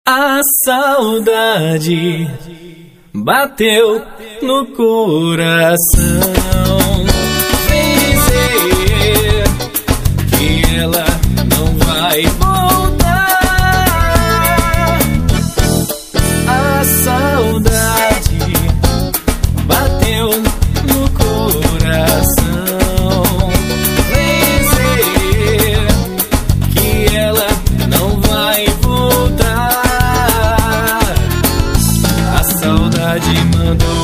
A saudade bateu no coração. Vem dizer que ela não vai voltar. A saudade bateu no coração. Vem dizer que ela não vai voltar. A saudade mandou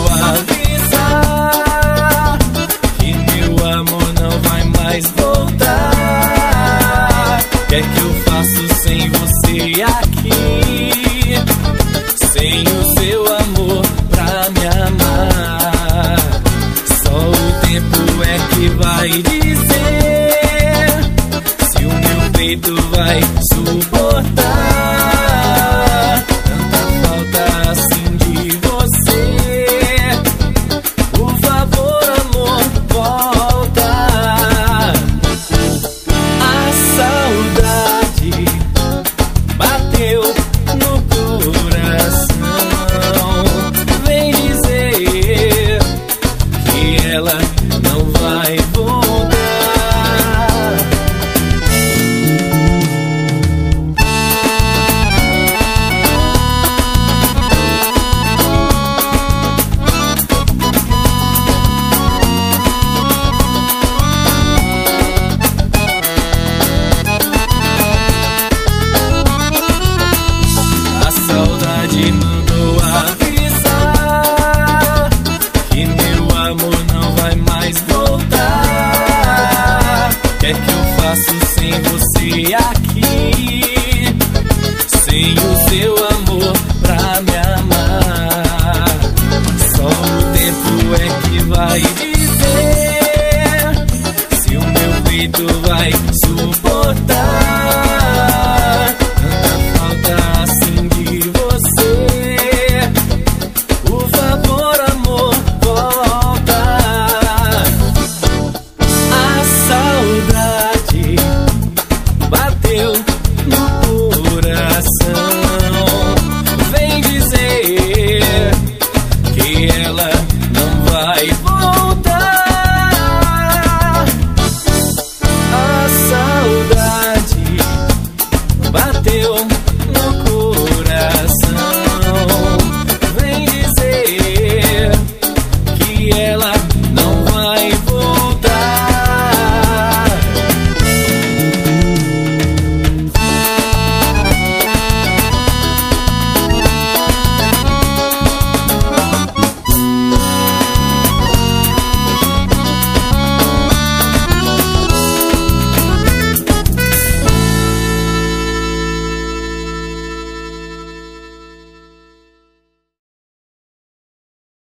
avisar que meu amor não vai mais voltar. O que é que eu faço sem você aqui? Sem o seu amor pra me amar. Só o tempo é que vai dizer se o meu peito vai suportar tanta falta assim de você. Por favor, amor, volta. A saudade bateu no coração. Vem dizer que ela não vai voltar. A saudade mandou avisar que meu amor não vai mais voltar. O que é que eu faço sem você aqui? Sem o seu amor pra me amar. Só o tempo é que vai dizer se o meu peito vai